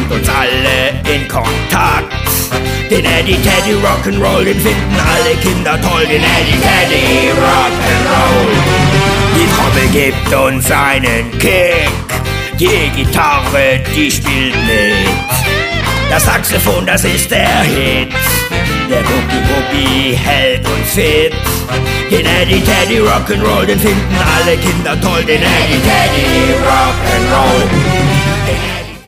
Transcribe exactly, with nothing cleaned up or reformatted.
bringt uns alle in Kontakt. Den Eddie Teddy Rock'n'Roll, den finden alle Kinder toll. Den Eddie Teddy Rock'n'Roll. Die Trommel gibt uns einen Kick, die Gitarre, die spielt mit. Das Saxophon, das ist der Hit. Der Boogie Woogie hält uns fit. Den Eddie Teddy Rock'n'Roll, den finden alle Kinder toll. Den Eddie Teddy Rock'n'Roll.